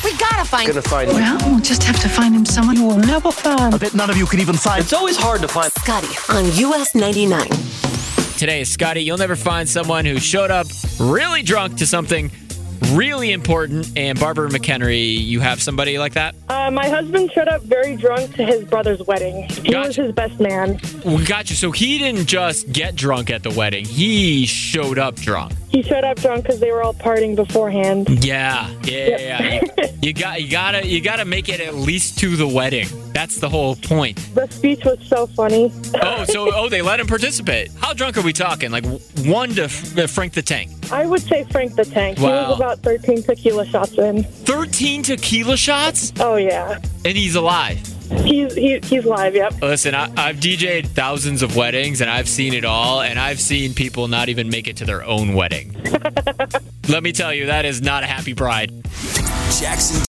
We gotta find him. Well, we'll just have to find him someone who will never find. I bet none of you could even find. It's always hard to find. Scotty on US 99. Today, Scotty, you'll never find someone who showed up really drunk to something really important. And Barbara McHenry, you have somebody like that? My husband showed up very drunk to his brother's wedding. He was his best man. We got you. So he didn't just get drunk at the wedding. He showed up drunk. He showed up drunk because they were all partying beforehand. Yeah. You gotta make it at least to the wedding. That's the whole point. The speech was so funny. They let him participate. How drunk are we talking? Like 1 to Frank the Tank? I would say Frank the Tank. Wow. He was about 13 tequila shots in. 13 tequila shots? Oh, yeah. And he's alive. He's live, yep. Listen, I've DJ'd thousands of weddings, and I've seen it all, and I've seen people not even make it to their own wedding. Let me tell you, that is not a happy bride. Jackson